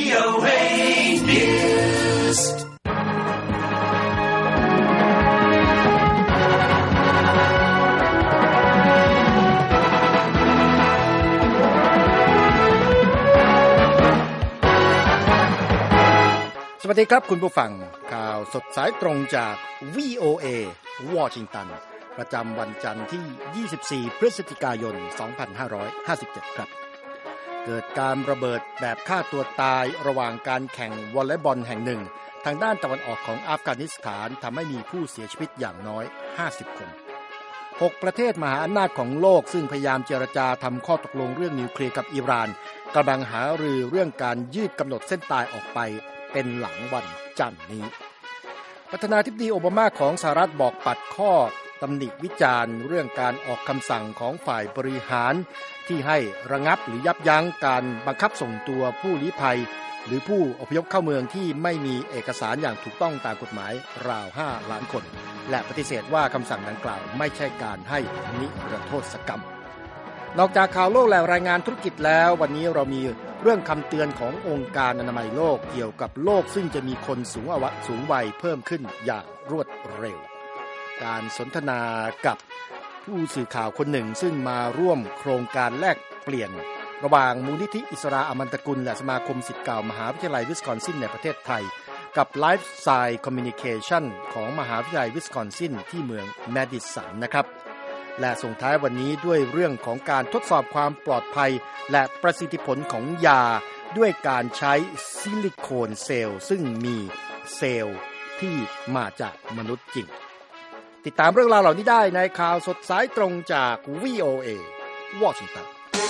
VOA News สวัสดีครับคุณผู้ฟังข่าวสดสายตรงจาก VOA วอชิงตันประจำวันจันทร์ที่ 24 พฤศจิกายน 2557 ครับเกิดการระเบิดแบบฆ่าตัวตายระหว่างการแข่งวอลเลย์บอลแห่งหนึ่งทางด้านตะวันออกของอัฟกานิสถานทำให้มีผู้เสียชีวิตอย่างน้อย 50 คน 6 ประเทศมหาอำนาจของโลกซึ่งพยายามเจรจาทำข้อตกลงเรื่องนิวเคลียร์กับอิหร่านกำลังหารือเรื่องการยืดกำหนดเส้นตายออกไปเป็นหลังวันจันทร์นี้ประธานาธิบดีโอบามาของสหรัฐบอกปัดข้อตำหนิวิจารณ์เรื่องการออกคำสั่งของฝ่ายบริหารที่ให้ระงับหรือยับยั้งการบังคับส่งตัวผู้ลี้ภัยหรือผู้อพยพเข้าเมืองที่ไม่มีเอกสารอย่างถูกต้องตามกฎหมายราว 5 ล้านคนและปฏิเสธว่าคำสั่งดังกล่าวไม่ใช่การให้นิรโทษกรรมนอกจากข่าวโลกและรายงานธุรกิจแล้ววันนี้เรามีเรื่องคำเตือนขององค์การอนามัยโลกเกี่ยวกับโลกซึ่งจะมีคนสูงวัยเพิ่มขึ้นอย่างรวดเร็วการสนทนากับผู้สื่อข่าวคนหนึ่งซึ่งมาร่วมโครงการแลกเปลี่ยนระหว่างมูลนิธิอิสราอมันตกุลและสมาคมศิษย์เก่ามหาวิทยาลัยวิสคอนซินในประเทศไทยกับ Lifestyle Communication ของมหาวิทยาลัยวิสคอนซินที่เมืองแมดิสันนะครับและส่งท้ายวันนี้ด้วยเรื่องของการทดสอบความปลอดภัยและประสิทธิผลของยาด้วยการใช้ซิลิโคนเซลล์ซึ่งมีเซลล์ที่มาจากมนุษย์จริงติดตามเรื่องราวเหล่านี้ได้ในข่าวสดสายตรงจาก VOA วอชิงตัน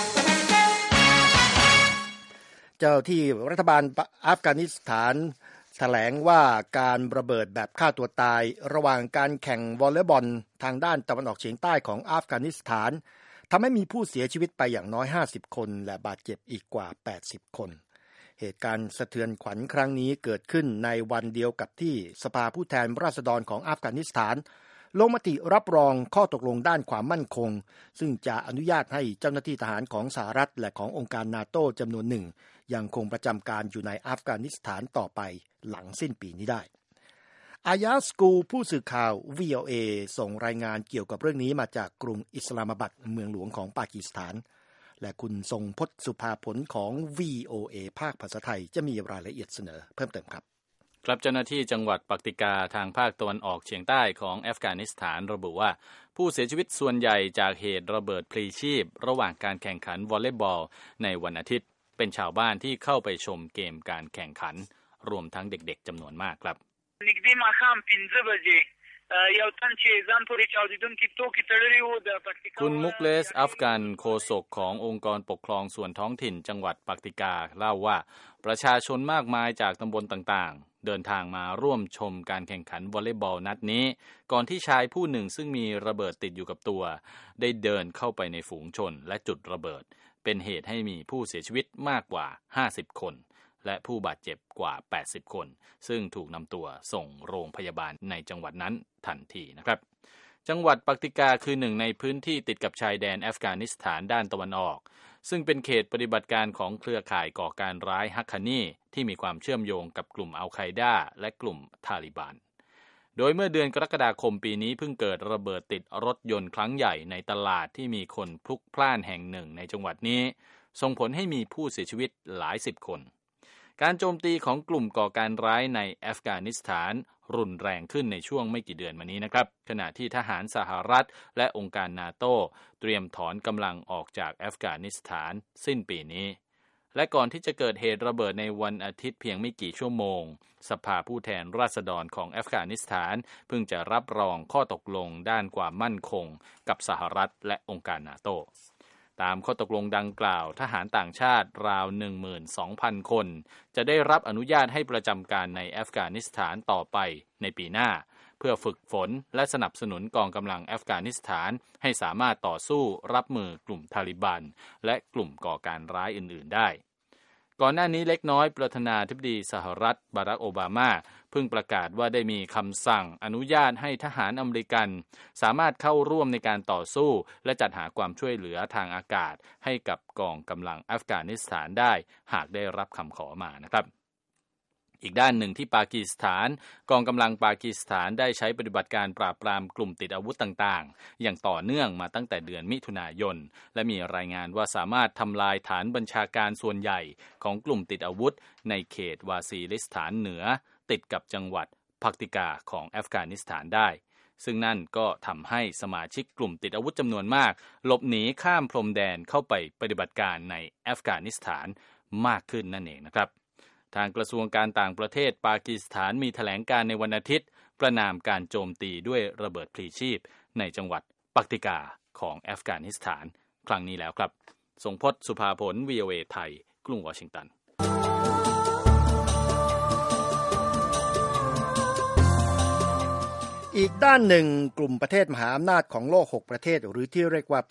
เจ้าที่รัฐบาลอัฟกานิสถานแถลงว่าการระเบิดแบบฆ่าตัวตายระหว่างการแข่งวอลเลย์บอลทางด้านตะวันออกเฉียงใต้ของอัฟกานิสถานทำให้มีผู้เสียชีวิตไปอย่างน้อย50คนและบาดเจ็บอีกกว่า80คนเหตุการณ์สะเทือนขวัญครั้งนี้เกิดขึ้นในวันเดียวกับที่สภาผู้แทนราษฎรของอัฟกานิสถานลงมติรับรองข้อตกลงด้านความมั่นคงซึ่งจะอนุญาตให้เจ้าหน้าที่ทหารของสหรัฐและขององค์การนาโต้จำนวนหนึ่งยังคงประจำการอยู่ในอัฟกานิสถานต่อไปหลังสิ้นปีนี้ได้อายาสกูผู้สื่อข่าว VOA ส่งรายงานเกี่ยวกับเรื่องนี้มาจากกรุงอิสลามบัดเมืองหลวงของปากีสถานและคุณทรงพจน์สุภาผลของ VOA ภาคภาษาไทยจะมีรายละเอียดเสนอเพิ่มเติมครับครับเจ้าหน้าที่จังหวัดปักติกาทางภาคตะวันออกเฉียงใต้ของอัฟกานิสถานระบุว่าผู้เสียชีวิตส่วนใหญ่จากเหตุระเบิดพลีชีพระหว่างการแข่งขันวอลเลย์บอลในวันอาทิตย์เป็นชาวบ้านที่เข้าไปชมเกมการแข่งขันรวมทั้งเด็กๆจำนวนมากครับคุณมุกเลสอัฟกันโฆษกขององค์กรปกครองส่วนท้องถิ่นจังหวัดปักติกาเล่าว่าประชาชนมากมายจากตำบลต่างๆเดินทางมาร่วมชมการแข่งขันวอลเลย์บอลนัดนี้ก่อนที่ชายผู้หนึ่งซึ่งมีระเบิดติดอยู่กับตัวได้เดินเข้าไปในฝูงชนและจุดระเบิดเป็นเหตุให้มีผู้เสียชีวิตมากกว่า50คนและผู้บาดเจ็บกว่า80คนซึ่งถูกนำตัวส่งโรงพยาบาลในจังหวัดนั้นทันทีนะครับจังหวัดปักติกาคือหนึ่งในพื้นที่ติดกับชายแดนอัฟกานิสถานด้านตะวันออกซึ่งเป็นเขตปฏิบัติการของเครือข่ายก่อการร้ายฮักคานีที่มีความเชื่อมโยงกับกลุ่มอัลไคดาและกลุ่มทาลิบันโดยเมื่อเดือนกรกฎาคมปีนี้เพิ่งเกิดระเบิดติดรถยนต์ครั้งใหญ่ในตลาดที่มีคนพลุกพล่านแห่งหนึ่งในจังหวัดนี้ส่งผลให้มีผู้เสียชีวิตหลายสิบคนการโจมตีของกลุ่มก่อการร้ายในอัฟกานิสถานรุนแรงขึ้นในช่วงไม่กี่เดือนมานี้นะครับขณะที่ทหารสหรัฐและองค์การนาโต้เตรียมถอนกำลังออกจากอัฟกานิสถานสิ้นปีนี้และก่อนที่จะเกิดเหตุระเบิดในวันอาทิตย์เพียงไม่กี่ชั่วโมงสภาผู้แทนราษฎรของอัฟกานิสถานเพิ่งจะรับรองข้อตกลงด้านความมั่นคงกับสหรัฐและองค์การนาโต้ตามข้อตกลงดังกล่าวทหารต่างชาติราว 12,000 คนจะได้รับอนุญาตให้ประจำการในอัฟกานิสถานต่อไปในปีหน้าเพื่อฝึกฝนและสนับสนุนกองกำลังอัฟกานิสถานให้สามารถต่อสู้รับมือกลุ่มทาลิบันและกลุ่มก่อการร้ายอื่นๆได้ก่อนหน้านี้เล็กน้อยประธานาธิบดีสหรัฐบารักโอบามาเพิ่งประกาศว่าได้มีคำสั่งอนุญาตให้ทหารอเมริกันสามารถเข้าร่วมในการต่อสู้และจัดหาความช่วยเหลือทางอากาศให้กับกองกำลังอัฟกานิสถานได้หากได้รับคำขอมานะครับอีกด้านหนึ่งที่ปากีสถานกองกำลังปากีสถานได้ใช้ปฏิบัติการปราบปรามกลุ่มติดอาวุธต่างๆอย่างต่อเนื่องมาตั้งแต่เดือนมิถุนายนและมีรายงานว่าสามารถทำลายฐานบัญชาการส่วนใหญ่ของกลุ่มติดอาวุธในเขตวาซีริสถานเหนือติดกับจังหวัดพักติกาของอัฟกานิสถานได้ซึ่งนั่นก็ทำให้สมาชิกกลุ่มติดอาวุธจำนวนมากหลบหนีข้ามพรมแดนเข้าไปปฏิบัติการในอัฟกานิสถานมากขึ้นนั่นเองนะครับทางกระทรวงการต่างประเทศปากีสถานมีแถลงการในวันอาทิตย์ประณามการโจมตีด้วยระเบิดพลีชีพในจังหวัดปักติกาของอัฟกานิสถานครั้งนี้แล้วครับทรงพจน์สุภาผล VOA ไทยกรุงวอชิงตันอีกด้านหนึ่งกลุ่มประเทศมหาอำนาจของโลก6ประเทศหรือที่เรียกว่า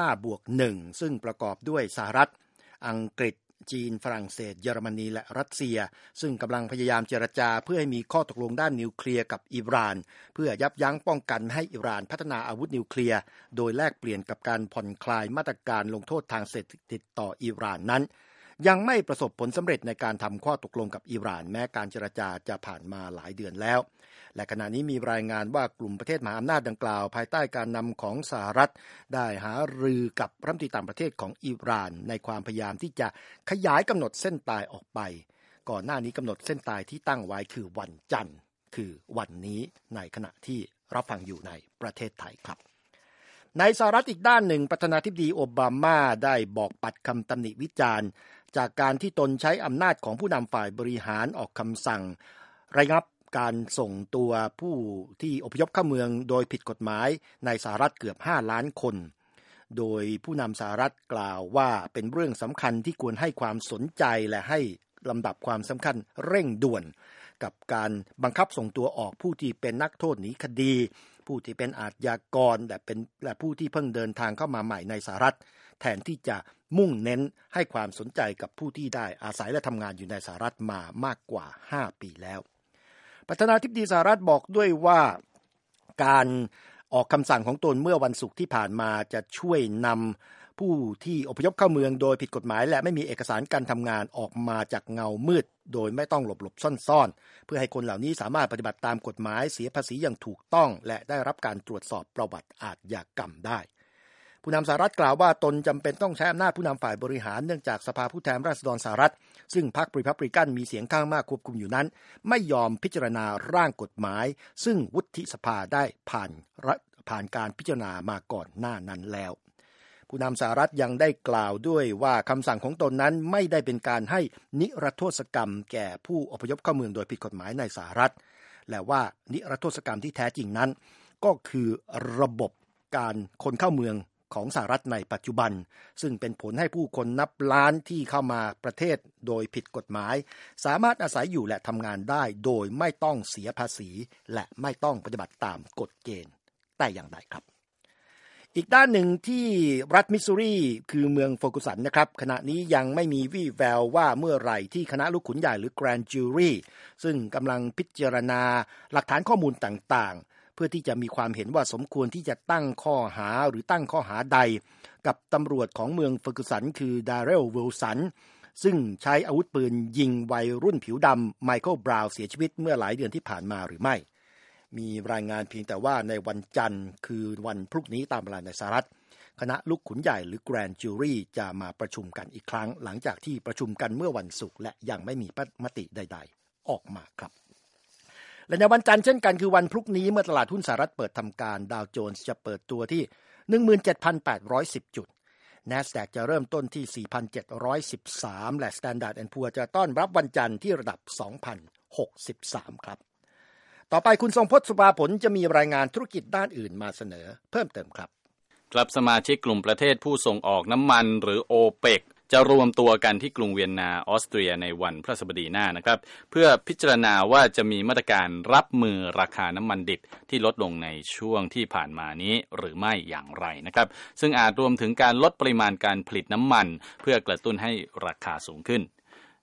P5+1 ซึ่งประกอบด้วยสหรัฐอังกฤษจีนฝรั่งเศสเยอรมนีและรัสเซียซึ่งกำลังพยายามเจรจาเพื่อให้มีข้อตกลงด้านนิวเคลียร์กับอิหร่านเพื่อยับยั้งป้องกันให้อิหร่านพัฒนาอาวุธนิวเคลียร์โดยแลกเปลี่ยนกับการผ่อนคลายมาตรการลงโทษทางเศรษฐกิจต่ออิหร่านนั้นยังไม่ประสบผลสำเร็จในการทำข้อตกลงกับอิหร่านแม้การเจรจาจะผ่านมาหลายเดือนแล้วและขณะนี้มีรายงานว่ากลุ่มประเทศมหาอำนาจดังกล่าวภายใต้การนำของสหรัฐได้หารือกับรัฐมนตรีต่างประเทศของอิหร่านในความพยายามที่จะขยายกำหนดเส้นตายออกไปก่อนหน้านี้กำหนดเส้นตายที่ตั้งไว้คือวันจันทร์คือวันนี้ในขณะที่รับฟังอยู่ในประเทศไทยครับในสหรัฐอีกด้านหนึ่งประธานาธิบดีโอบามาได้บอกปัดคำตำหนิวิจารณ์จากการที่ตนใช้อำนาจของผู้นำฝ่ายบริหารออกคำสั่งระงับการส่งตัวผู้ที่อพยพเข้าเมืองโดยผิดกฎหมายในสหรัฐเกือบ5 ล้านคนโดยผู้นำสหรัฐกล่าวว่าเป็นเรื่องสำคัญที่ควรให้ความสนใจและให้ลำดับความสำคัญเร่งด่วนกับการบังคับส่งตัวออกผู้ที่เป็นนักโทษหนีคดีผู้ที่เป็นอาชญากรและผู้ที่เพิ่งเดินทางเข้ามาใหม่ในสหรัฐแทนที่จะมุ่งเน้นให้ความสนใจกับผู้ที่ได้อาศัยและทำงานอยู่ในสหรัฐมามากกว่า5 ปีแล้วประธานาธิบดีสหรัฐบอกด้วยว่าการออกคำสั่งของตนเมื่อวันศุกร์ที่ผ่านมาจะช่วยนำผู้ที่อพยพเข้าเมืองโดยผิดกฎหมายและไม่มีเอกสารการทำงานออกมาจากเงามืดโดยไม่ต้องหลบซ่อนเพื่อให้คนเหล่านี้สามารถปฏิบัติตามกฎหมายเสียภาษีอย่างถูกต้องและได้รับการตรวจสอบประวัติอาชญากรรมได้ผู้นำสหรัฐกล่าวว่าตนจำเป็นต้องใช้อำนาจผู้นำฝ่ายบริหารเนื่องจากสภาผู้แทนราษฎรสหรัฐซึ่งพรรครีพับลิกันมีเสียงข้างมากควบคุมอยู่นั้นไม่ยอมพิจารณาร่างกฎหมายซึ่งวุฒิสภาได้ผ่านการพิจารณามาก่อนหน้านั้นแล้วผู้นำสหรัฐยังได้กล่าวด้วยว่าคำสั่งของตนนั้นไม่ได้เป็นการให้นิรโทษกรรมแก่ผู้อพยพเข้าเมืองโดยผิดกฎหมายในสหรัฐและว่านิรโทษกรรมที่แท้จริงนั้นก็คือระบบการคนเข้าเมืองของสหรัฐในปัจจุบันซึ่งเป็นผลให้ผู้คนนับล้านที่เข้ามาประเทศโดยผิดกฎหมายสามารถอาศัยอยู่และทำงานได้โดยไม่ต้องเสียภาษีและไม่ต้องปฏิบัติตามกฎเกณฑ์แต่อย่างใดครับอีกด้านหนึ่งที่รัฐมิสซูรีคือเมืองเฟอร์กูสันนะครับขณะนี้ยังไม่มีวี่แววว่าเมื่อไหร่ที่คณะลูกขุนใหญ่หรือ Grand Jury ซึ่งกำลังพิจารณาหลักฐานข้อมูลต่างๆเพื่อที่จะมีความเห็นว่าสมควรที่จะตั้งข้อหาหรือตั้งข้อหาใดกับตำรวจของเมืองเฟอร์กูสันคือดาเรล วิลสันซึ่งใช้อาวุธปืนยิงวัยรุ่นผิวดำไมเคิลบราวน์เสียชีวิตเมื่อหลายเดือนที่ผ่านมาหรือไม่มีรายงานเพียงแต่ว่าในวันจันทร์คือวันพรุ่งนี้ตามเวลาในสหรัฐคณะลูกขุนใหญ่หรือ Grand Jury จะมาประชุมกันอีกครั้งหลังจากที่ประชุมกันเมื่อวันศุกร์และยังไม่มีมติใดๆออกมาครับและในวันจันทร์เช่นกันคือวันพรุ่งนี้เมื่อตลาดหุ้นสหรัฐเปิดทำการดาวโจนส์จะเปิดตัวที่ 17,810 จุด NASDAQ จะเริ่มต้นที่ 4,713 และ Standard & Poor's จะต้อนรับวันจันทร์ที่ระดับ 2,063 ครับต่อไปคุณทรงพจน์สุภาผลจะมีรายงานธุรกิจด้านอื่นมาเสนอเพิ่มเติมครับครับสมาชิกกลุ่มประเทศผู้ส่งออกน้ำมันหรือโอเปกจะรวมตัวกันที่กรุงเวียนนาออสเตรียในวันพฤหัสบดีหน้านะครับเพื่อพิจารณาว่าจะมีมาตรการรับมือราคาน้ำมันดิบที่ลดลงในช่วงที่ผ่านมานี้หรือไม่อย่างไรนะครับซึ่งอาจรวมถึงการลดปริมาณการผลิตน้ำมันเพื่อกระตุ้นให้ราคาสูงขึ้น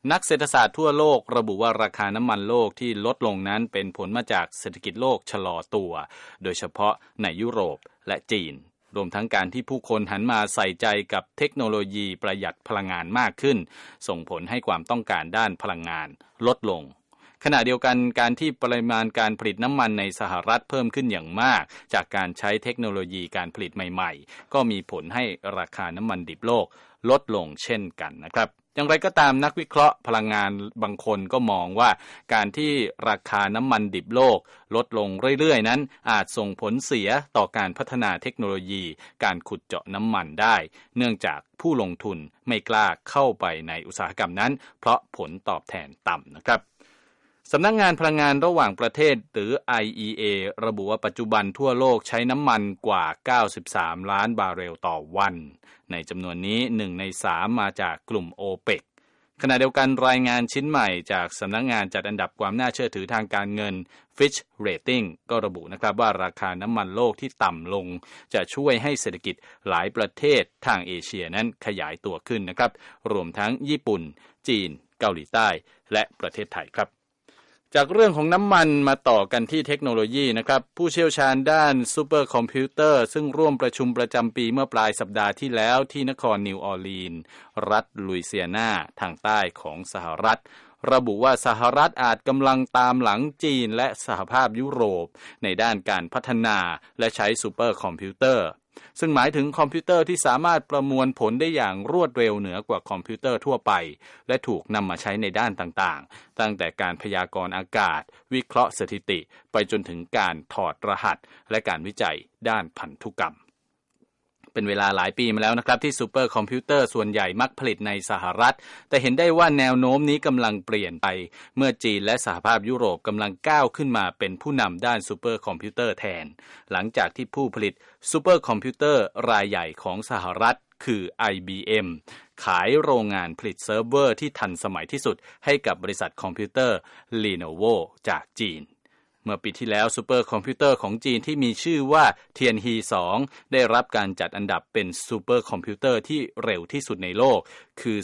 นักเศรษฐศาสตร์ทั่วโลกระบุว่าราคาน้ำมันโลกที่ลดลงนั้นเป็นผลมาจากเศรษฐกิจโลกชะลอตัวโดยเฉพาะในยุโรปและจีนรวมทั้งการที่ผู้คนหันมาใส่ใจกับเทคโนโลยีประหยัดพลังงานมากขึ้นส่งผลให้ความต้องการด้านพลังงานลดลงขณะเดียวกันการที่ปริมาณการผลิตน้ำมันในสหรัฐเพิ่มขึ้นอย่างมากจากการใช้เทคโนโลยีการผลิตใหม่ๆก็มีผลให้ราคาน้ำมันดิบโลกลดลงเช่นกันนะครับอย่างไรก็ตามนักวิเคราะห์พลังงานบางคนก็มองว่าการที่ราคาน้ำมันดิบโลกลดลงเรื่อยๆนั้นอาจส่งผลเสียต่อการพัฒนาเทคโนโลยีการขุดเจาะน้ำมันได้เนื่องจากผู้ลงทุนไม่กล้าเข้าไปในอุตสาหกรรมนั้นเพราะผลตอบแทนต่ำนะครับสำนักงานพลังงานระหว่างประเทศหรือ IEA ระบุว่าปัจจุบันทั่วโลกใช้น้ำมันกว่า93ล้านบาร์เรลต่อวันในจำนวนนี้1ใน3มาจากกลุ่ม OPEC ขณะเดียวกันรายงานชิ้นใหม่จากสำนักงานจัดอันดับความน่าเชื่อถือทางการเงิน Fitch Rating ก็ระบุนะครับว่าราคาน้ำมันโลกที่ต่ำลงจะช่วยให้เศรษฐกิจหลายประเทศทางเอเชียนั้นขยายตัวขึ้นนะครับรวมทั้งญี่ปุ่นจีนเกาหลีใต้และประเทศไทยครับจากเรื่องของน้ำมันมาต่อกันที่เทคโนโลยีนะครับผู้เชี่ยวชาญด้านซูเปอร์คอมพิวเตอร์ซึ่งร่วมประชุมประจำปีเมื่อปลายสัปดาห์ที่แล้วที่นครนิวออร์ลีนส์รัฐลุยเซียนาทางใต้ของสหรัฐระบุว่าสหรัฐอาจกำลังตามหลังจีนและสหภาพยุโรปในด้านการพัฒนาและใช้ซูเปอร์คอมพิวเตอร์ซึ่งหมายถึงคอมพิวเตอร์ที่สามารถประมวลผลได้อย่างรวดเร็วเหนือกว่าคอมพิวเตอร์ทั่วไปและถูกนำมาใช้ในด้านต่างๆตั้งแต่การพยากรณ์อากาศวิเคราะห์สถิติไปจนถึงการถอดรหัสและการวิจัยด้านพันธุกรรมเป็นเวลาหลายปีมาแล้วนะครับที่ซูเปอร์คอมพิวเตอร์ส่วนใหญ่มักผลิตในสหรัฐแต่เห็นได้ว่าแนวโน้มนี้กำลังเปลี่ยนไปเมื่อจีนและสหภาพยุโรปกำลังก้าวขึ้นมาเป็นผู้นำด้านซูเปอร์คอมพิวเตอร์แทนหลังจากที่ผู้ผลิตซูเปอร์คอมพิวเตอร์รายใหญ่ของสหรัฐคือ IBM ขายโรงงานผลิตเซิร์ฟเวอร์ที่ทันสมัยที่สุดให้กับบริษัทคอมพิวเตอร์ Lenovo จากจีนเมื่อปีที่แล้วซูเปอร์คอมพิวเตอร์ของจีนที่มีชื่อว่าเทียนฮี2ได้รับการจัดอันดับเป็นซูเปอร์คอมพิวเตอร์ที่เร็วที่สุดในโลกคือ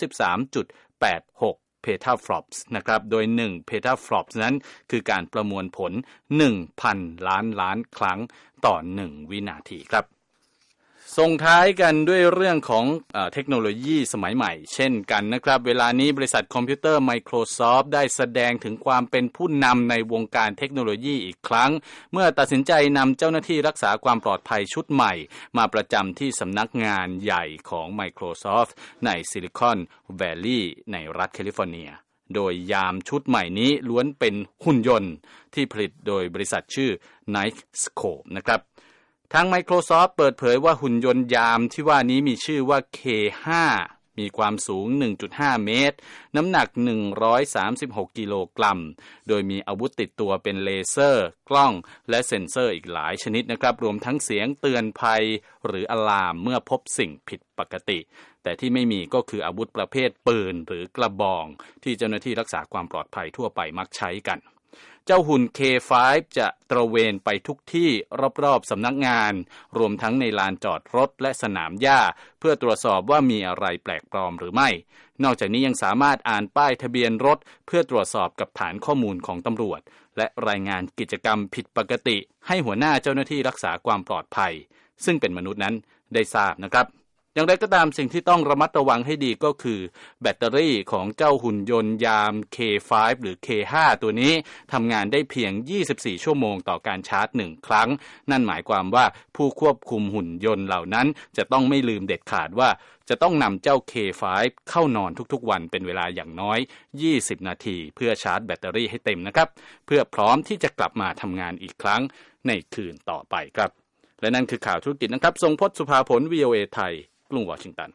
33.86 petaflops นะครับโดย1 petaflops นั้นคือการประมวลผล 1,000 ล้านครั้งต่อ1วินาทีครับส่งท้ายกันด้วยเรื่องของเทคโนโลยีสมัยใหม่เช่นกันนะครับเวลานี้บริษัทคอมพิวเตอร์ Microsoft ได้แสดงถึงความเป็นผู้นำในวงการเทคโนโลยีอีกครั้งเมื่อตัดสินใจนำเจ้าหน้าที่รักษาความปลอดภัยชุดใหม่มาประจำที่สำนักงานใหญ่ของ Microsoft ในซิลิคอนแวลลีย์ในรัฐแคลิฟอร์เนียโดยยามชุดใหม่นี้ล้วนเป็นหุ่นยนต์ที่ผลิตโดยบริษัทชื่อ Knightscope นะครับทาง Microsoft เปิดเผยว่าหุ่นยนต์ยามที่ว่านี้มีชื่อว่า K5 มีความสูง 1.5 เมตรน้ำหนัก136กิโลกรัมโดยมีอาวุธติดตัวเป็นเลเซอร์กล้องและเซ็นเซอร์อีกหลายชนิดนะครับรวมทั้งเสียงเตือนภัยหรืออะลามเมื่อพบสิ่งผิดปกติแต่ที่ไม่มีก็คืออาวุธประเภทปืนหรือกระบองที่เจ้าหน้าที่รักษาความปลอดภัยทั่วไปมักใช้กันเจ้าหุ่น K5 จะตระเวนไปทุกที่รอบๆสำนักงานรวมทั้งในลานจอดรถและสนามหญ้าเพื่อตรวจสอบว่ามีอะไรแปลกปลอมหรือไม่นอกจากนี้ยังสามารถอ่านป้ายทะเบียนรถเพื่อตรวจสอบกับฐานข้อมูลของตำรวจและรายงานกิจกรรมผิดปกติให้หัวหน้าเจ้าหน้าที่รักษาความปลอดภัยซึ่งเป็นมนุษย์นั้นได้ทราบนะครับอย่างไรก็ตามสิ่งที่ต้องระมัดระวังให้ดีก็คือแบตเตอรี่ของเจ้าหุ่นยนต์ยาม K5 หรือ K5 ตัวนี้ทำงานได้เพียง24ชั่วโมงต่อการชาร์จ1ครั้งนั่นหมายความว่าผู้ควบคุมหุ่นยนต์เหล่านั้นจะต้องไม่ลืมเด็ดขาดว่าจะต้องนำเจ้า K5 เข้านอนทุกๆวันเป็นเวลาอย่างน้อย20นาทีเพื่อชาร์จแบตเตอรี่ให้เต็มนะครับเพื่อพร้อมที่จะกลับมาทำงานอีกครั้งในคืนต่อไปครับและนั่นคือข่าวธุรกิจนะครับทรงพจน์ สุภาผล VOA ไทยกรุงวอชิงตัน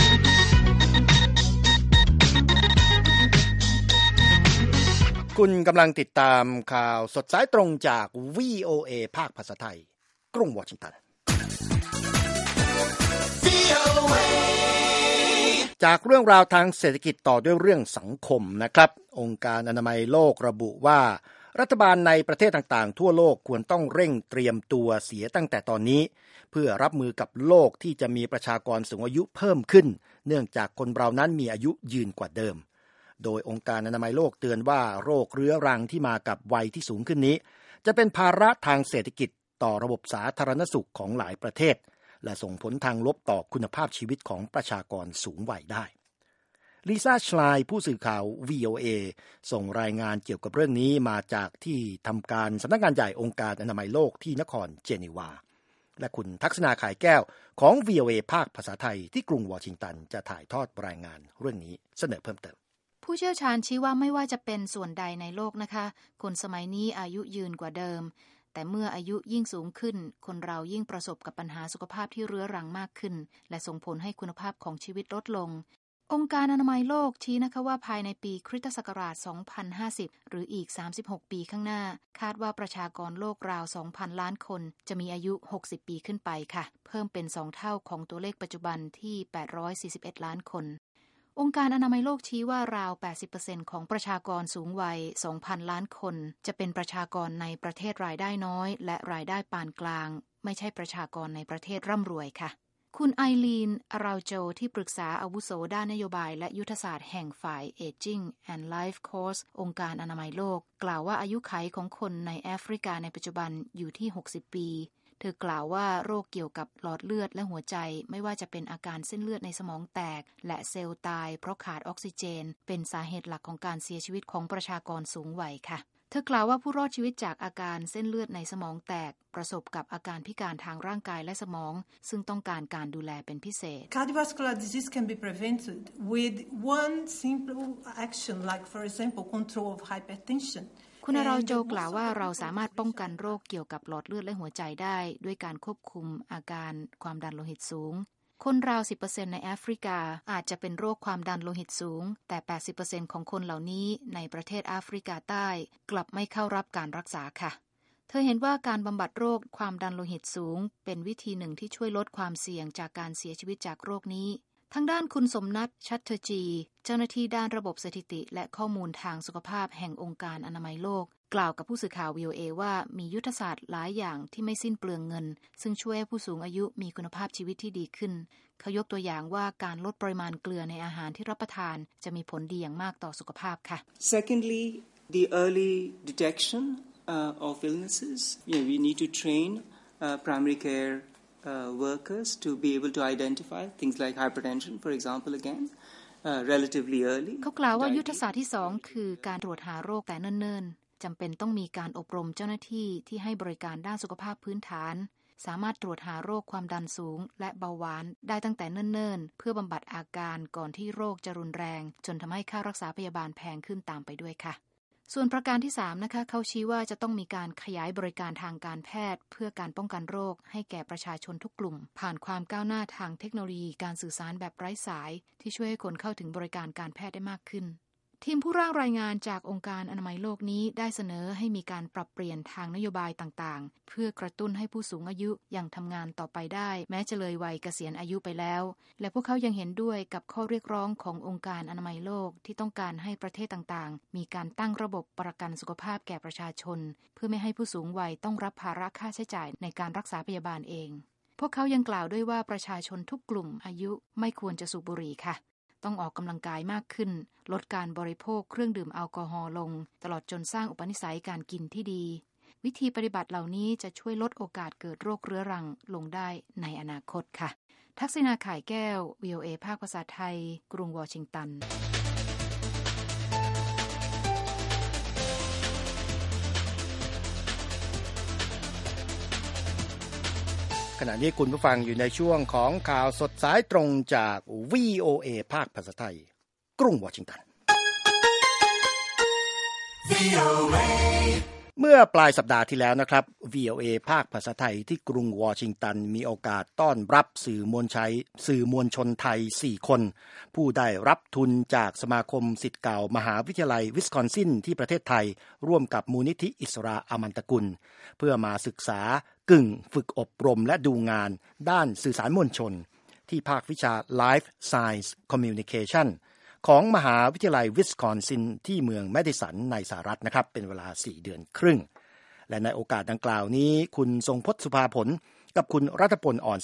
คุณกำลังติดตามข่าวสดสายตรงจาก VOA ภาคภาษาไทยกรุงวอชิงตันจากเรื่องราวทางเศรษฐกิจต่อด้วยเรื่องสังคมนะครับองค์การอนามัยโลกระบุว่ารัฐบาลในประเทศต่างๆทั่วโลกควรต้องเร่งเตรียมตัวเสียตั้งแต่ตอนนี้เพื่อรับมือกับโลกที่จะมีประชากรสูงอายุเพิ่มขึ้นเนื่องจากคนเรานั้นมีอายุยืนกว่าเดิมโดยองค์การอนามัยโลกเตือนว่าโรคเรื้อรังที่มากับวัยที่สูงขึ้นนี้จะเป็นภาระทางเศรษฐกิจต่อระบบสาธารณสุขของหลายประเทศและส่งผลทางลบต่อคุณภาพชีวิตของประชากรสูงวัยได้ลิซ่า ชไลน์ผู้สื่อข่าว VOA ส่งรายงานเกี่ยวกับเรื่องนี้มาจากที่ทำการสำนักงานใหญ่องค์การอนามัยโลกที่นครเจนีวาและคุณทักษณาขายแก้วของ VOA ภาคภาษาไทยที่กรุงวอชิงตันจะถ่ายทอดรายงานเรื่องนี้เสนอเพิ่มเติมผู้เชี่ยวชาญชี้ว่าไม่ว่าจะเป็นส่วนใดในโลกนะคะคนสมัยนี้อายุยืนกว่าเดิมแต่เมื่ออายุยิ่งสูงขึ้นคนเรายิ่งประสบกับปัญหาสุขภาพที่เรื้อรังมากขึ้นและส่งผลให้คุณภาพของชีวิตลดลงองค์การอนามัยโลกชี้นะคะว่าภายในปีคริสตศักราช 2050 หรืออีก 36 ปีข้างหน้าคาดว่าประชากรโลกราว 2,000 ล้านคนจะมีอายุ 60 ปีขึ้นไปค่ะเพิ่มเป็น 2 เท่าของตัวเลขปัจจุบันที่ 841 ล้านคนองค์การอนามัยโลกชี้ว่าราว 80% ของประชากรสูงวัย 2,000 ล้านคนจะเป็นประชากรในประเทศรายได้น้อยและรายได้ปานกลางไม่ใช่ประชากรในประเทศร่ำรวยค่ะคุณไอลีน อาราวโจที่ปรึกษาอาวุโสด้านนโยบายและยุทธศาสตร์แห่งฝ่าย Aging and Life Course องค์การอนามัยโลกกล่าวว่าอายุขัยของคนในแอฟริกาในปัจจุบันอยู่ที่ 60 ปีเธอกล่าวว่าโรคเกี่ยวกับหลอดเลือดและหัวใจไม่ว่าจะเป็นอาการเส้นเลือดในสมองแตกและเซลล์ตายเพราะขาดออกซิเจนเป็นสาเหตุหลักของการเสียชีวิตของประชากรสูงวัยค่ะเธอกล่าวว่าผู้รอดชีวิตจากอาการเส้นเลือดในสมองแตกประสบกับอาการพิการทางร่างกายและสมองซึ่งต้องการการดูแลเป็นพิเศษ Cardiovascular disease can be prevented with one simple action like for example control of hypertension คุณอาราโจกล่าวว่าเราสามารถป้องกันโรคเกี่ยวกับหลอดเลือดและหัวใจได้ด้วยการควบคุมอาการความดันโลหิตสูงคนราว 10% ในแอฟริกาอาจจะเป็นโรคความดันโลหิตสูงแต่ 80% ของคนเหล่านี้ในประเทศแอฟริกาใต้กลับไม่เข้ารับการรักษาค่ะเธอเห็นว่าการบำบัดโรคความดันโลหิตสูงเป็นวิธีหนึ่งที่ช่วยลดความเสี่ยงจากการเสียชีวิตจากโรคนี้ทางด้านคุณสมนัท ชัตเทอร์จีเจ้าหน้าที่ด้านระบบสถิติและข้อมูลทางสุขภาพแห่งองค์การอนามัยโลกกล่าวกับผู้สื่อข่าว VOA ว่ามียุทธศาสตร์หลายอย่างที่ไม่สิ้นเปลืองเงินซึ่งช่วยให้ผู้สูงอายุมีคุณภาพชีวิตที่ดีขึ้นเขายกตัวอย่างว่าการลดปริมาณเกลือในอาหารที่รับประทานจะมีผลดีอย่างมากต่อสุขภาพค่ะ Secondly, the early detection of illnesses. We need to train primary care workers to be able to identify things like hypertension, for example, again, relatively early. เขากล่าวว่ายุทธศาสตร์ที่ 2 คือการตรวจหาโรคแต่เนิ่นๆจำเป็นต้องมีการอบรมเจ้าหน้าที่ที่ให้บริการด้านสุขภาพพื้นฐานสามารถตรวจหาโรคความดันสูงและเบาหวานได้ตั้งแต่เนิ่นๆเพื่อบำบัดอาการก่อนที่โรคจะรุนแรงจนทำให้ค่ารักษาพยาบาลแพงขึ้นตามไปด้วยค่ะส่วนประการที่ 3 นะคะเขาชี้ว่าจะต้องมีการขยายบริการทางการแพทย์เพื่อการป้องกันโรคให้แก่ประชาชนทุกกลุ่มผ่านความก้าวหน้าทางเทคโนโลยีการสื่อสารแบบไร้สายที่ช่วยให้คนเข้าถึงบริการการแพทย์ได้มากขึ้นทีมผู้ร่างรายงานจากองค์การอนามัยโลกนี้ได้เสนอให้มีการปรับเปลี่ยนทางนโยบายต่างๆเพื่อกระตุ้นให้ผู้สูงอายุยังทำงานต่อไปได้แม้จะเลยวัยเกษียณอายุไปแล้วและพวกเขายังเห็นด้วยกับข้อเรียกร้องขององค์การอนามัยโลกที่ต้องการให้ประเทศต่างๆมีการตั้งระบบประกันสุขภาพแก่ประชาชนเพื่อไม่ให้ผู้สูงวัยต้องรับภาระค่าใช้จ่ายในการรักษาพยาบาลเองพวกเขายังกล่าวด้วยว่าประชาชนทุกกลุ่มอายุไม่ควรจะสูบบุหรี่ค่ะต้องออกกำลังกายมากขึ้นลดการบริโภคเครื่องดื่มแอลกอฮอล์ลงตลอดจนสร้างอุปนิสัยการกินที่ดีวิธีปฏิบัติเหล่านี้จะช่วยลดโอกาสเกิดโรคเรื้อรังลงได้ในอนาคตค่ะทักษิณาข่ายแก้ว VOA ภาคภาษาไทยกรุงวอชิงตันขณะนี้คุณผู้ฟังอยู่ในช่วงของข่าวสดสายตรงจาก VOA ภาคภาษาไทยกรุงวอชิงตัน เมื่อปลายสัปดาห์ที่แล้วนะครับ VOA ภาคภาษาไทยที่กรุงวอชิงตันมีโอกาสต้อนรับสื่อมวลชนไทย4คนผู้ได้รับทุนจากสมาคมศิษย์เก่ามหาวิทยาลัยวิสคอนซินที่ประเทศไทยร่วมกับมูลนิธิอิสราอมันตกุลเพื่อมาศึกษากึ่งฝึกอบรมและดูงานด้านสื่อสารมวลชนที่ภาควิชา Life Science Communication ของมหาวิทยาลัยวิสคอนซินที่เมืองแมดิสันในสหรัฐนะครับเป็นเวลา4 เดือนครึ่งและในโอกาสดังกล่าวนี้คุณทรงพจน์สุภาผลกับคุณรัตพลอ่อนสนิท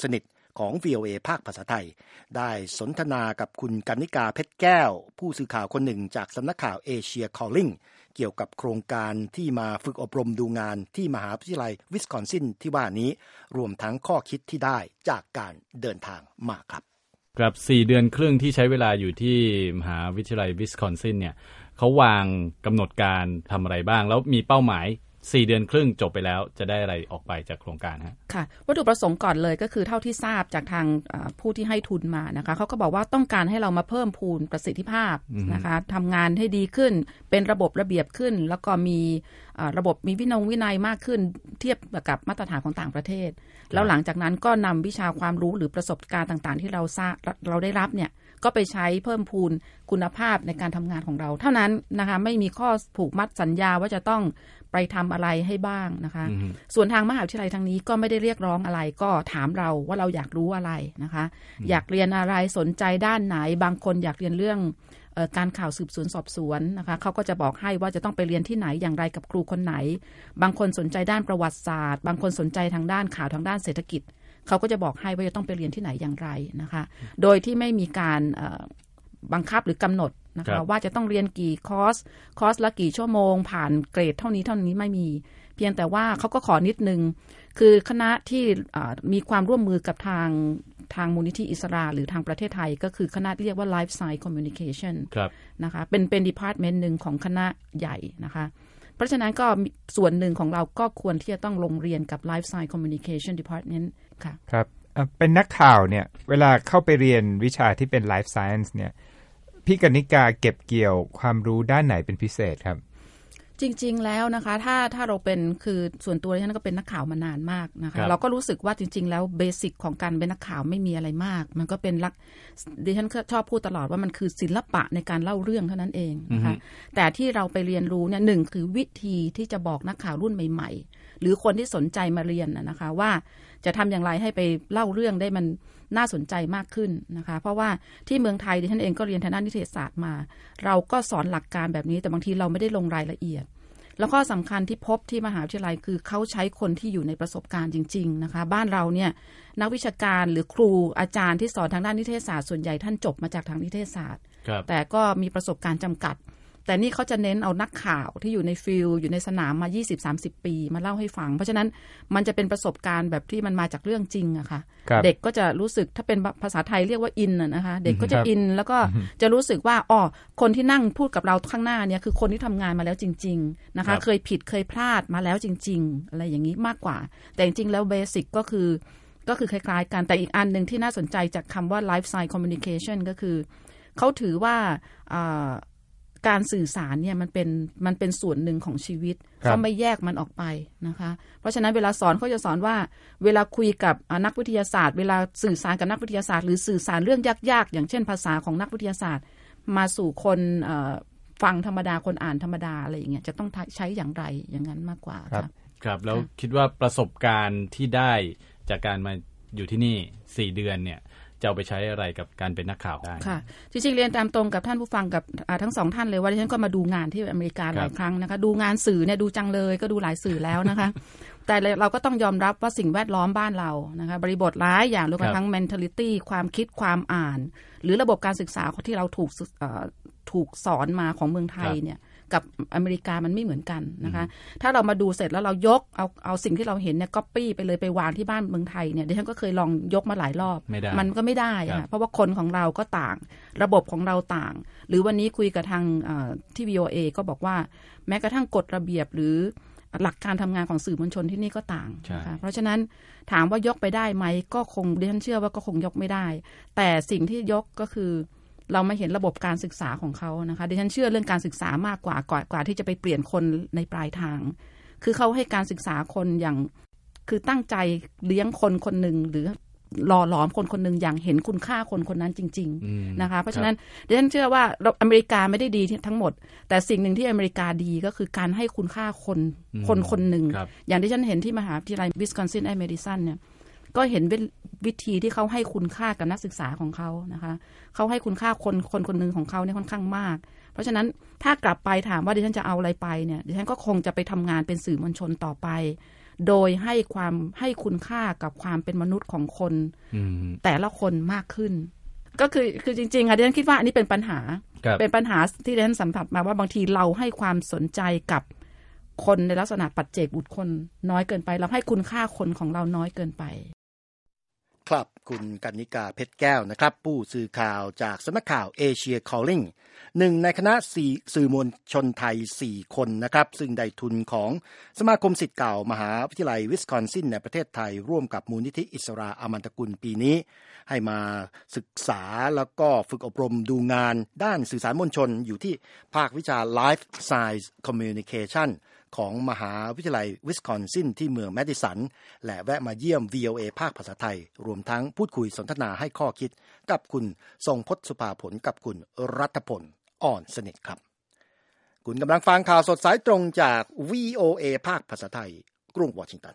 ของ VOA ภาคภาษาไทยได้สนทนากับคุณกนิกาเพชรแก้วผู้สื่อข่าวคนหนึ่งจากสำนักข่าวเอเชียคอลลิ่งเกี่ยวกับโครงการที่มาฝึกอบรมดูงานที่มหาวิทยาลัยวิสคอนซินที่ว่านี้รวมทั้งข้อคิดที่ได้จากการเดินทางมาครับครับ4 เดือนครึ่งที่ใช้เวลาอยู่ที่มหาวิทยาลัยวิสคอนซินเนี่ยเขาวางกำหนดการทำอะไรบ้างแล้วมีเป้าหมาย4 เดือนครึ่งจบไปแล้วจะได้อะไรออกไปจากโครงการฮะค่ะวัตถุประสงค์ก่อนเลยก็คือเท่าที่ทราบจากทางผู้ที่ให้ทุนมานะคะเขาก็บอกว่าต้องการให้เรามาเพิ่มพูนประสิทธิภาพนะคะทำงานให้ดีขึ้นเป็นระบบระเบียบขึ้นแล้วก็มีระบบมีวินัยมากขึ้นเทียบกับมาตรฐานของต่างประเทศแล้วหลังจากนั้นก็นำวิชาความรู้หรือประสบการณ์ต่างๆที่เราได้รับเนี่ยก็ไปใช้เพิ่มพูนคุณภาพในการทำงานของเราเท่านั้นนะคะไม่มีข้อผูกมัดสัญญาว่าจะต้องไปทำอะไรให้บ้างนะคะส่วนทางมหาวิทยาลัยทางนี้ก็ไม่ได้เรียกร้องอะไรก็ถามเราว่าเราอยากรู้อะไรนะคะอยากเรียนอะไรสนใจด้านไหนบางคนอยากเรียนเรื่องการข่าวสืบสวนสอบสวนนะคะเขาก็จะบอกให้ว่าจะต้องไปเรียนที่ไหนอย่างไรกับครูคนไหนบางคนสนใจด้านประวัติศาสตร์บางคนสนใจทางด้านข่าวทางด้านเศรษฐกิจเขาก็จะบอกให้ว่าจะต้องไปเรียนที่ไหนอย่างไรนะคะโดยที่ไม่มีการบังคับหรือกำหนดนะคะว่าจะต้องเรียนกี่คอร์สละกี่ชั่วโมงผ่านเกรดเท่านี้ไม่มีเพียงแต่ว่าเขาก็ขอนิดนึงคือคณะที่มีความร่วมมือกับทางมูลนิธิอิสราหรือทางประเทศไทยก็คือคณะเรียกว่า Life Science Communication นะคะเป็น department นึงของคณะใหญ่นะคะเพราะฉะนั้นก็ส่วนหนึ่งของเราก็ควรที่จะต้องลงเรียนกับ Life Science Communication Department ค่ะครับเป็นนักข่าวเนี่ยเวลาเข้าไปเรียนวิชาที่เป็น Life Science เนี่ยพี่กนิกาเก็บเกี่ยวความรู้ด้านไหนเป็นพิเศษครับจริงๆแล้วนะคะถ้าเราเป็นคือส่วนตัวดิฉันก็เป็นนักข่าวมานานมากนะคะเราก็รู้สึกว่าจริงๆแล้วเบสิกของการเป็นนักข่าวไม่มีอะไรมากมันก็เป็นดิฉันชอบพูดตลอดว่ามันคือศิลปะในการเล่าเรื่องเท่านั้นเองนะคะแต่ที่เราไปเรียนรู้เนี่ยหนึ่งคือวิธีที่จะบอกนักข่าวรุ่นใหม่ๆหรือคนที่สนใจมาเรียนนะคะว่าจะทำอย่างไรให้ไปเล่าเรื่องได้มันน่าสนใจมากขึ้นนะคะเพราะว่าที่เมืองไทยดิฉันเองก็เรียนทางด้านนิเทศศาสตร์มาเราก็สอนหลักการแบบนี้แต่บางทีเราไม่ได้ลงรายละเอียดแล้วก็สำคัญที่พบที่มหาวิทยาลัยคือเขาใช้คนที่อยู่ในประสบการณ์จริงๆนะคะบ้านเราเนี่ยนักวิชาการหรือครูอาจารย์ที่สอนทางด้านนิเทศศาสตร์ส่วนใหญ่ท่านจบมาจากทางนิเทศศาสตร์แต่ก็มีประสบการณ์จำกัดแต่นี่เขาจะเน้นเอานักข่าวที่อยู่ในฟิลด์อยู่ในสนามมา 20-30 ปีมาเล่าให้ฟังเพราะฉะนั้นมันจะเป็นประสบการณ์แบบที่มันมาจากเรื่องจริงอะค่ะเด็กก็จะรู้สึกถ้าเป็นภาษาไทยเรียกว่าอินนะคะเด็กก็จะอินแล้วก็จะรู้สึกว่าคนที่นั่งพูดกับเราข้างหน้าเนี่ยคือคนที่ทำงานมาแล้วจริงๆนะคะเคยผิดเคยพลาดมาแล้วจริงๆอะไรอย่างนี้มากกว่าแต่จริงๆแล้วเบสิกก็คือคล้ายๆกันแต่อีกอันนึงที่น่าสนใจจากคำว่า Life Science Communication ก็คือเขาถือว่าการสื่อสารเนี่ยมันเป็นส่วนหนึ่งของชีวิตเขาไม่แยกมันออกไปนะคะเพราะฉะนั้นเวลาสอนเขาจะสอนว่าเวลาคุยกับนักวิทยาศาสตร์เวลาสื่อสารกับนักวิทยาศาสตร์หรือสื่อสารเรื่องยากๆอย่างเช่นภาษาของนักวิทยาศาสตร์มาสู่คนฟังธรรมดาคนอ่านธรรมดาอะไรอย่างเงี้ยจะต้องใช้อย่างไรอย่างนั้นมากกว่าครับแล้วคิดว่าประสบการณ์ที่ได้จากการมาอยู่ที่นี่4 เดือนเนี่ยจะเอาไปใช้อะไรกับการเป็นนักข่าวได้ค่ะจริงๆเรียนตามตรงกับท่านผู้ฟังกับทั้งสองท่านเลยว่าดิฉันก็มาดูงานที่อเมริกาหลายครั้งนะคะดูงานสื่อเนี่ยดูจังเลยก็ดูหลายสื่อแล้วนะคะแต่เราก็ต้องยอมรับว่าสิ่งแวดล้อมบ้านเรานะคะบริบทหลายอย่างรวมทั้ง mentality ความคิดความอ่านหรือระบบการศึกษาที่เราถูกสอนมาของเมืองไทยเนี่ยกับอเมริกามันไม่เหมือนกันนะคะถ้าเรามาดูเสร็จแล้วเรายกเอาสิ่งที่เราเห็นเนี่ยก๊อปปี้ไปเลยไปวางที่บ้านเมืองไทยเนี่ยดิฉันก็เคยลองยกมาหลายรอบมันก็ไม่ได้ค่ะเพราะว่าคนของเราก็ต่างระบบของเราต่างหรือวันนี้คุยกับทางที่ VOA ก็บอกว่าแม้กระทั่งกฎระเบียบหรือหลักการทำงานของสื่อมวลชนที่นี่ก็ต่างนะคะเพราะฉะนั้นถามว่ายกไปได้ไหมก็คงดิฉันเชื่อว่าก็คงยกไม่ได้แต่สิ่งที่ยกก็คือเราไม่เห็นระบบการศึกษาของเขานะคะดิฉันเชื่อเรื่องการศึกษามากกว่าที่จะไปเปลี่ยนคนในปลายทางคือเขาให้การศึกษาคนอย่างคือตั้งใจเลี้ยงคนคนหนึ่งหรือหล่อหลอมคนคนหนึ่งอย่างเห็นคุณค่าคนคนนั้นจริงๆนะคะเพราะฉะนั้นดิฉันเชื่อว่าอเมริกาไม่ได้ดีทั้งหมดแต่สิ่งหนึ่งที่อเมริกาดีก็คือการให้คุณค่าคนหนึ่งอย่างที่ฉันเห็นที่มหาวิทยาลัยวิสคอนซินแอนด์เมดิสันเนี่ยก็เห็นวิธีที่เขาให้คุณค่ากับนักศึกษาของเขานะคะเขาให้คุณค่าคนหนึ่งของเขาเนี่ยค่อนข้างมากเพราะฉะนั้นถ้ากลับไปถามว่าดิฉันจะเอาอะไรไปเนี่ยดิฉันก็คงจะไปทำงานเป็นสื่อมวลชนต่อไปโดยให้คุณค่ากับความเป็นมนุษย์ของคนแต่ละคนมากขึ้นก็คือจริงๆดิฉันคิดว่าอันนี้เป็นปัญหาที่ดิฉันสัมผัสมาว่าบางทีเราให้ความสนใจกับคนในลักษณะปัจเจกบุคคลน้อยเกินไปเราให้คุณค่าคนของเราน้อยเกินไปครับคุณกนิกาเพชรแก้วนะครับผู้สื่อข่าวจากสำนักข่าว Asia Calling หนึ่งในคณะสื่อมวลชนไทย4คนนะครับซึ่งได้ทุนของสมาคมศิษย์เก่ามหาวิทยาลัยวิสคอนซินในประเทศไทยร่วมกับมูลนิธิอิสราอมันตกุลปีนี้ให้มาศึกษาแล้วก็ฝึกอบรมดูงานด้านสื่อสารมวลชนอยู่ที่ภาควิชา Life Science Communication ของมหาวิทยาลัยวิสคอนซินที่เมืองแมดิสันและแวะมาเยี่ยม VOA ภาคภาษาไทยรวมทั้งพูดคุยสนทนาให้ข้อคิดกับคุณทรงพจน์สุภาผลกับคุณรัตพลอ่อนสนิทครับคุณกำลังฟังข่าวสดสายตรงจาก VOA ภาคภาษาไทยกรุงวอชิงตัน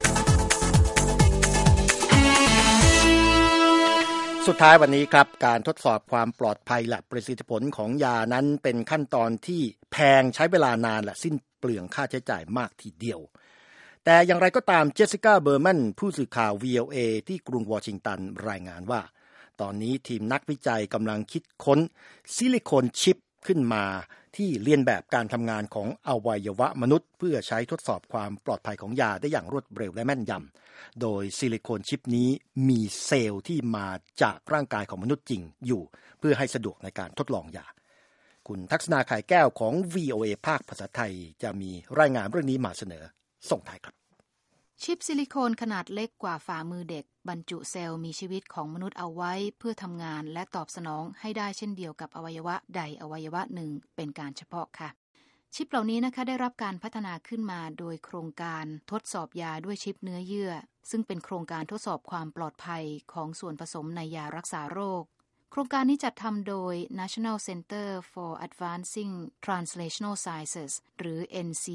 สุดท้ายวันนี้ครับการทดสอบความปลอดภัยและประสิทธิผลของยานั้นเป็นขั้นตอนที่แพงใช้เวลานานและสิ้นเปลืองค่าใช้จ่ายมากทีเดียวแต่อย่างไรก็ตามเจสสิก้าเบอร์แมนผู้สื่อข่าว VOA ที่กรุงวอชิงตันรายงานว่าตอนนี้ทีมนักวิจัยกำลังคิดค้นซิลิโคนชิปขึ้นมาที่เลียนแบบการทำงานของอวัยวะมนุษย์เพื่อใช้ทดสอบความปลอดภัยของยาได้อย่างรวดเร็วและแม่นยำโดยซิลิโคนชิปนี้มีเซลล์ที่มาจากร่างกายของมนุษย์จริงอยู่เพื่อให้สะดวกในการทดลองยาคุณทักษณาไข่แก้วของ VOA ภาคภาษาไทยจะมีรายงานเรื่องนี้มาเสนอส่งท้ายครับชิปซิลิโคนขนาดเล็กกว่าฝ่ามือเด็กบรรจุเซลล์มีชีวิตของมนุษย์เอาไว้เพื่อทำงานและตอบสนองให้ได้เช่นเดียวกับอวัยวะใดอวัยวะหนึ่งเป็นการเฉพาะค่ะชิปเหล่านี้นะคะได้รับการพัฒนาขึ้นมาโดยโครงการทดสอบยาด้วยชิปเนื้อเยื่อซึ่งเป็นโครงการทดสอบความปลอดภัยของส่วนผสมในยารักษาโรคโครงการนี้จัดทำโดย National Center for Advancing Translational Sciences หรือ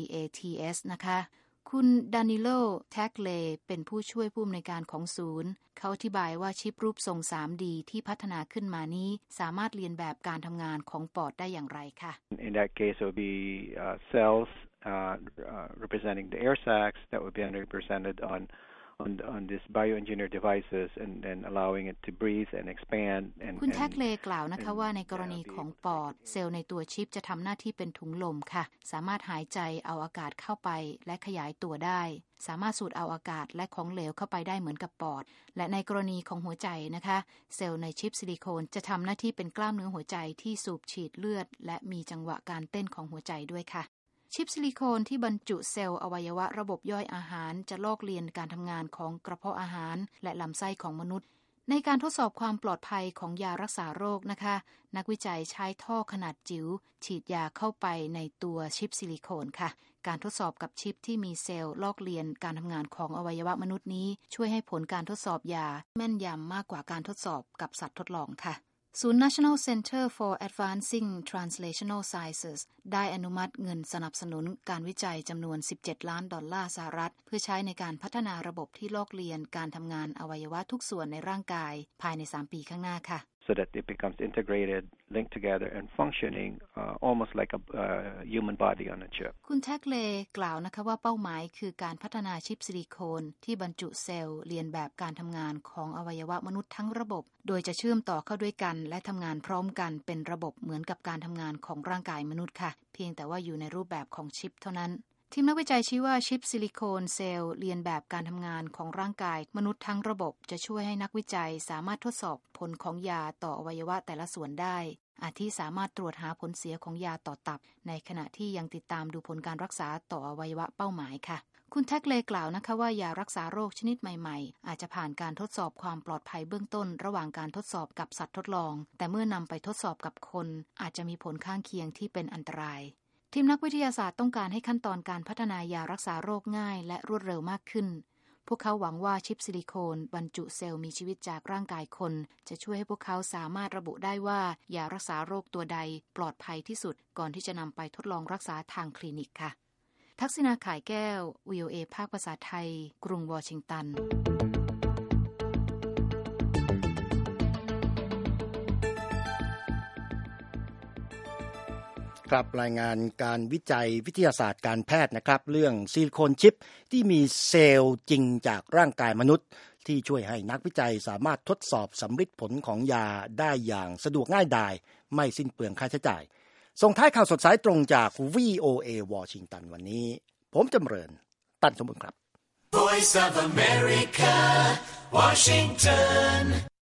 NCATS นะคะคุณดานิโลแท็กเลเป็นผู้ช่วยผู้อำนวยการของศูนย์เขาอธิบายว่าชิปรูปทรง 3D ที่พัฒนาขึ้นมานี้สามารถเรียนแบบการทำงานของปอดได้อย่างไรค่ะ In that case it would be cells representing the air sacs that would be represented on this bioengineered devices and then allowing it to breathe and expand คุณแท็กเลกล่าวนะคะว่าในกรณีของปอดเซลล์ในตัวชิปจะทำหน้าที่เป็นถุงลมค่ะสามารถหายใจเอาอากาศเข้าไปและขยายตัวได้สามารถสูดเอาอากาศและของเหลวเข้าไปได้เหมือนกับปอดและในกรณีของหัวใจนะคะเซลล์ในชิปซิลิโคนจะทำหน้าที่เป็นกล้ามเนื้อหัวใจที่สูบฉีดเลือดและมีจังหวะการเต้นของหัวใจด้วยค่ะชิปซิลิโคนที่บรรจุเซลล์อวัยวะระบบย่อยอาหารจะลอกเลียนการทำงานของกระเพาะอาหารและลำไส้ของมนุษย์ในการทดสอบความปลอดภัยของยารักษาโรคนะคะนักวิจัยใช้ท่อขนาดจิ๋วฉีดยาเข้าไปในตัวชิปซิลิโคนค่ะการทดสอบกับชิปที่มีเซลล์ลอกเลียนการทำงานของอวัยวะมนุษย์นี้ช่วยให้ผลการทดสอบยาแม่นยำมากกว่าการทดสอบกับสัตว์ทดลองค่ะศูนย์ National Center for Advancing Translational Sciences ได้อนุมัติเงินสนับสนุนการวิจัยจำนวน$17 ล้านเพื่อใช้ในการพัฒนาระบบที่ลอกเลียนการทำงานอวัยวะทุกส่วนในร่างกายภายใน3 ปีข้างหน้าค่ะ so that it becomes integrated, linked together and functioning almost like a human body on a chip. คุณแท็กเลกล่าวนะคะว่าเป้าหมายคือการพัฒนาชิปซิลิโคนที่บรรจุเซลล์เรียนแบบการทำงานของอวัยวะมนุษย์ทั้งระบบโดยจะเชื่อมต่อเข้าด้วยกันและทำงานพร้อมกันเป็นระบบเหมือนกับการทำงานของร่างกายมนุษย์ค่ะเพียงแต่ว่าอยู่ในรูปแบบของชิปเท่านั้นทีมนักวิจัยชี้ว่าชิปซิลิโคนเซลล์เรียนแบบการทำงานของร่างกายมนุษย์ทั้งระบบจะช่วยให้นักวิจัยสามารถทดสอบผลของยาต่ออวัยวะแต่ละส่วนได้อาทิสามารถตรวจหาผลเสียของยาต่อตับในขณะที่ยังติดตามดูผลการรักษาต่ออวัยวะเป้าหมายค่ะคุณแท็กเลกล่าวนะคะว่ายารักษาโรคชนิดใหม่ๆอาจจะผ่านการทดสอบความปลอดภัยเบื้องต้นระหว่างการทดสอบกับสัตว์ทดลองแต่เมื่อนำไปทดสอบกับคนอาจจะมีผลข้างเคียงที่เป็นอันตรายทีมนักวิทยาศาสตร์ต้องการให้ขั้นตอนการพัฒนายารักษาโรคง่ายและรวดเร็วมากขึ้นพวกเขาหวังว่าชิปซิลิโคนบรรจุเซลล์มีชีวิตจากร่างกายคนจะช่วยให้พวกเขาสามารถระบุได้ว่ายารักษาโรคตัวใดปลอดภัยที่สุดก่อนที่จะนำไปทดลองรักษาทางคลินิกค่ะทักษิณาข่ายแก้ว VOA ภาคภาษาไทยกรุงวอชิงตันครับรายงานการวิจัยวิทยาศาสตร์การแพทย์นะครับเรื่องซิลิโคนชิปที่มีเซลล์จริงจากร่างกายมนุษย์ที่ช่วยให้นักวิจัยสามารถทดสอบสำฤทธิ์ผลของยาได้อย่างสะดวกง่ายดายไม่สิ้นเปลืองค่าใช้จ่ายส่งท้ายข่าวสดสายตรงจาก VOA วอชิงตันวันนี้ผมจำเริญตันสมบูรณ์ครับ Voice of America, Washington